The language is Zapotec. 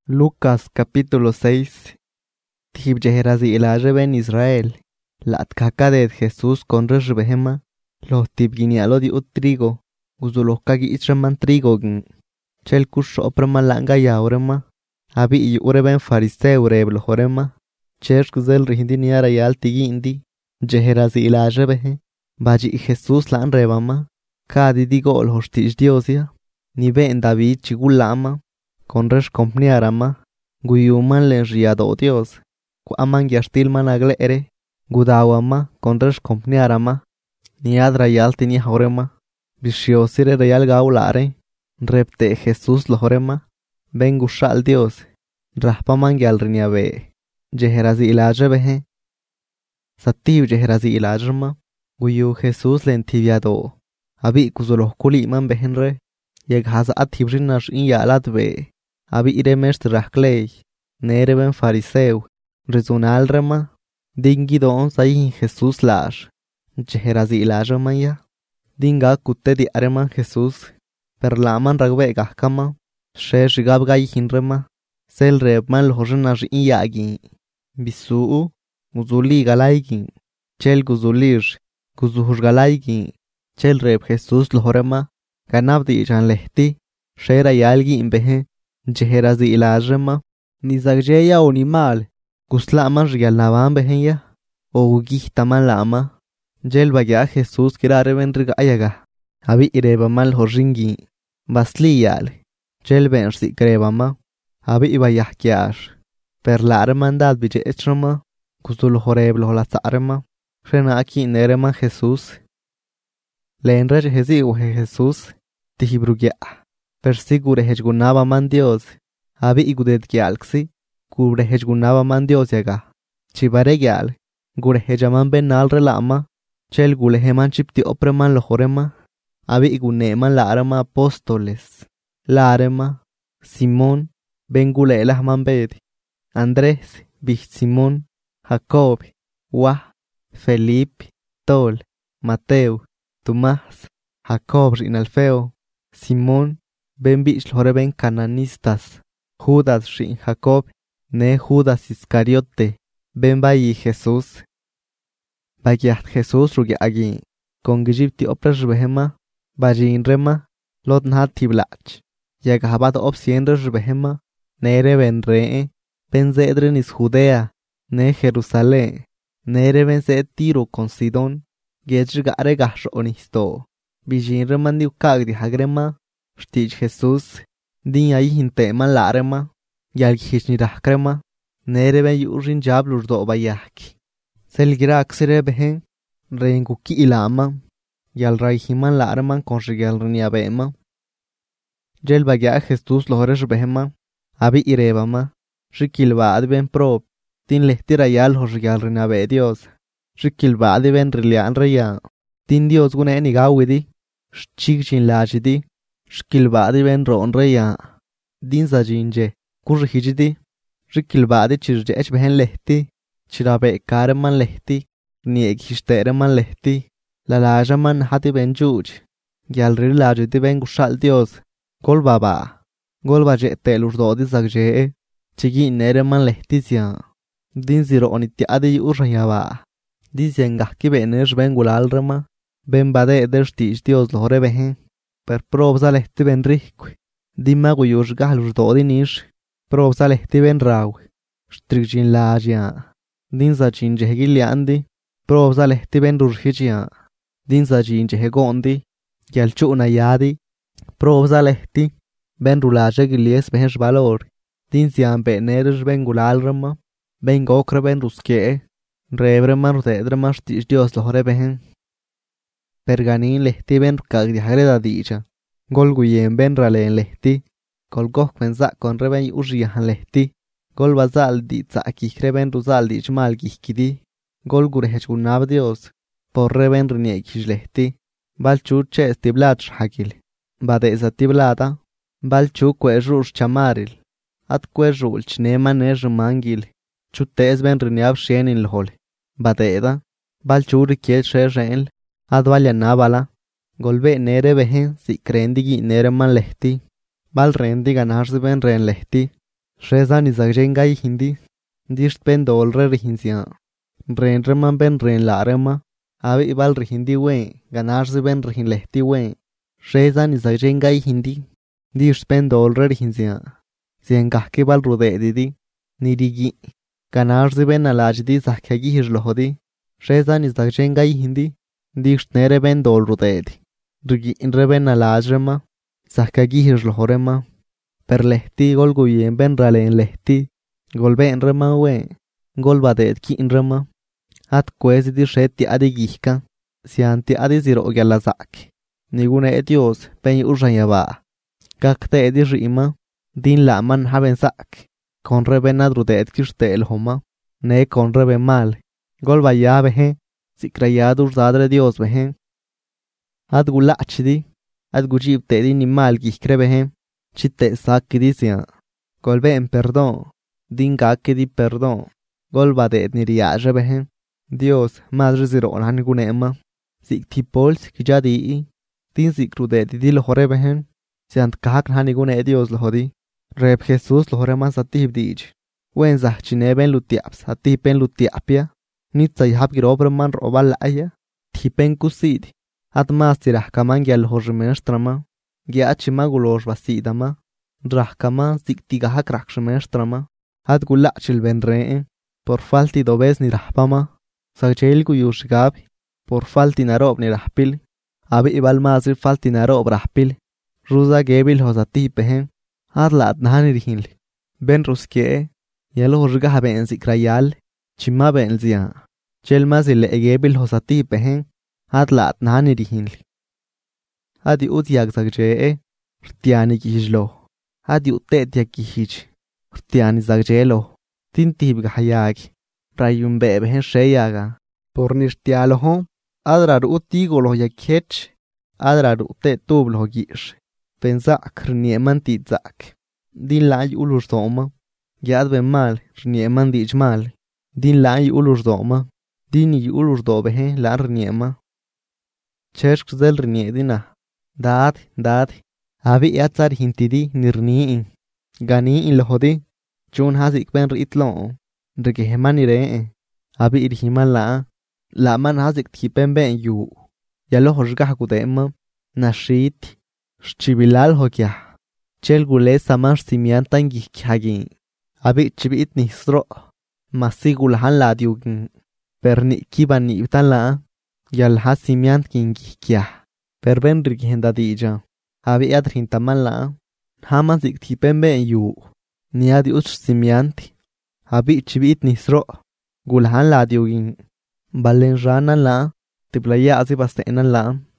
Lucas capítulo 6. Tib jehrazi ilaje ben Israel. Lat kakaded Jesús con reshbehema. Los tib ginialo di trigo. Uzulos kagi itraman trigo gin. Chel kush oprema langa yaurema. Abi yure ben fariseu reblo horema. Cherk zel rihindi yara yal tigi indi. Jehrazi ilaje behe. Baji Jesús lan rebama. Kadi digo ol hostish diosia. Ni ben David chigulama. Con resh compniarama, guyuman len riado Dios, aman yastilman aglere, gudawama, con resh compniarama, ni adra yalti ni horema, bishiosire real gaulare, repte Jesús lo horema, ben gushal Dios, rahpaman yalriniabe, jeherazi ilaje behe, satib jeherazi ilajma, guyu Jesús len tibiado, abi kuzulos kuliman behenre, yeg haza atibrinnash in yalat be. Abi iremest rakley, nereben fariseu, rezonal rema, dingi don sayin Jesús lash, jeherazi ilaja maya, dinga kutte di areman Jesús, perlaman ragbe gahkama, shesh gab gayin rema, sel rebman lojonash in yagin, bisuu, guzuli galaygin, chel guzulish, guzuhush galaygin, chel reb Jesús lojorema, ganabdi jan lehti, shera yalgi imbehe, jeherazi ilajema, ni zagjeya o ni mal, guslaman rialnaban behenya, o gihtaman lama, jel bagya Jesús kirareben rigayaga, abi ireba mal horingi, basli yal, jel ben si krebama, abi ibayah kyash, per lareman dad bije echrama, guzul horeblo la zarema, rena aki nereman Jesús, lenre jehezi o Jesús, tihibrugya. Persi gure hejgunaba man Dios, abi igudet gyalksi, gure hejgunaba man Dios yaga. Chibare gyal, gure hejaman ben nal relama, chel gule heman chipti opreman lojorema, abi iguneman la arama apóstoles, la arema, Simón, ben gule elahman bedi, Andrés, bich Simón, Jacob, Wah, Felipe, Tol, Mateo, Tomás, Jacob rinalfeo, Simón, ben bich loreben cananistas, Judas shin Jacob, ne Judas Iscariote, ben bayi Jesús. Bagiat Jesús rugi agi, con gijipti opras behema, bajin rema, lot nhat tiblach. Yagahabat opsiendres behema, nere ben ree, ben zedren is Judea, ne Jerusalén, nere ben se Tiro con Sidón, gejgare gash onisto. Bijin reman di ukag di hagrema, Stich Jesús, din ahí hinteman larema, yal gishni rahkrema, nereben yurin jablur do bayaki. Selgira aksere behen, reinguki ilama, yal raihiman lareman con rigal riniabema. Jel bagya Jesús lohresh behema, abi irebama, rikilbaad ben prob, tin lehtira yal horigal rinabe Dios, rikilbaad ben rilian reya, tin Dios gune nigawidi, chigchin lajidi, shkilbadi ben ron reya, din zajinje, kur hijidi, rikilbadi chirje ech behen lehti, chirabe kareman lehti, nieg hishtareman lehti, la lajaman hati ben juj, gyalri lajidi ben gushal Dios, gol baba, gol baje telur dodi zagje, chigi nereman lehti zya, din ziro onitiadi urrayaba, din zengahki benesh ben gulal rema, ben bade derstich Dios lore behen, per probza lehti ben rihkwi, dimma guyush gahlur dodi nish, probza lehti ben raw, strikjin lajya, din zachin jehgiliandi, probza lehti ben rurhijya, din zachin jehgondi, gyalchuna yadi, probza lehti, ben rulaje gilies behensh valor, din zian beneresh ben gulal rama, ben gokre ben ruskee, rebreman rudedreman stich Dios lore behen, perganin lehti ben kag di hagreda dicha, gol guyen ben ralen lehti, gol gok ben zak con reben urriahan lehti, gol bazal di tzakikre ben ruzal dich mal gihkidi, gol gurehech gunab Dios, por reben riniekish lehti, bal chuche estiblach hakil, badeza tiblata, bal chu kwerush chamaril, at kwerul chneman mangil, chutes ben riniab shenin lhol, badeda, bal chu rikiel sherel, advalya nabala, golbe nere behen si krendigi nere man lehti, bal rendi ganarse ben ren lehti, Shezani zagjengai hindi. Disht ben dolre rihinsia. Ren reman ben ren la rema. Abi ibal rihindi wen. Ganarsi ben rihin lehti wen. Shezani zagjengai hindi. Disht ben dolre rihinsia. Zien gahki bal rude didi. Nirigi. Ganarsi ben alajdi zakhagi hirlohodi. Shezani zagjengai hindi. Disht nere ben dol rude di. Rigi inre ben alajrema. Zakhagi hirlohorema. Per lehti gol guyen ben ralen lehti. Gol ben rema wen. Gol badet ki inrema. At kwezi di sheti adi gihka. Sianti adi ziro gyalazak. Nigune Dios ben urjanyaba. Kakte edi rima. Din la man haben sak. Konre ben adrudet kishte el homa. Ne konre ben mal. Gol baya behe. Sikrayadur zadre Dios behe. Ad gulachdi. Ad gujib te di ni mal gihkre behe. Chitte sak di sian. Gol ben perdón. Din gake di perdón. Gol badet ni riaje behe. Dios madre ziro han gunema. Sik tipols kijadi. Din sikrudet di lohore behen. Siant kahak hani gune Dios lohodi. Reb Jesus lohore man satib dij. Wen zahchine ben lutiaps. Hatib ben lutiapia. Nitsay hab girobre man robal laaya. Tipen kusid. At mas tirah kaman gyal hojmestrama. Gyachi magulos basidama. Rah kaman sik tigahak rakshmestrama. At gulachil ben reen. Por falti dobes ni rahpama. Sagchel kuyush gabi. Por falti narob ni rahpil. Abi ibal mazir falti narob rahpil. Ruza gebil hosati pehen. Adlat nahani rihinli. Ben ruskee. Yalo horga ben zikrayal. Chima ben zia. Chelmas ile gebil hosati pehen. Adlat nahani rihinli. Adi utyak zagjee. Rtiani kihijlo. Adi utet yakihij. Rtiani zagjelo. Tintib gahayagi. Rayun beben sheyaga. Por nishtialo hon. Adrar utigolo yakech. Adrar utet tublo gish. Pensak rnieman titzak. Din lai ulus doma. Gyad ben mal rnieman dich mal. Din lai ulus doma. Din yi ulus dobehe la rniema. Cheshk zel rniedina. Dad. Abi yatzar hintidi nirniin. Gani in lohodi. Chun hazik ben ritlon. Regeheman iree. Abi irhiman la man hazik tipen ben yu. Yalo hoshgah kudema. Nashit. Chibilal hokya. Chel gule samar simiantan gihkyagin. Abi chibit nisro. Masigulhan la diugin. Perni kiban ni itan la. Yalha simiant kin gihkya. Perben rigihenda dija. Abi adrintaman la. Hamazik tipen ben yu. Niadi uch simianti. Abi chibit nisro. Gulhan la diugin. Balen ranan la. Tiplaya azi bastenan la.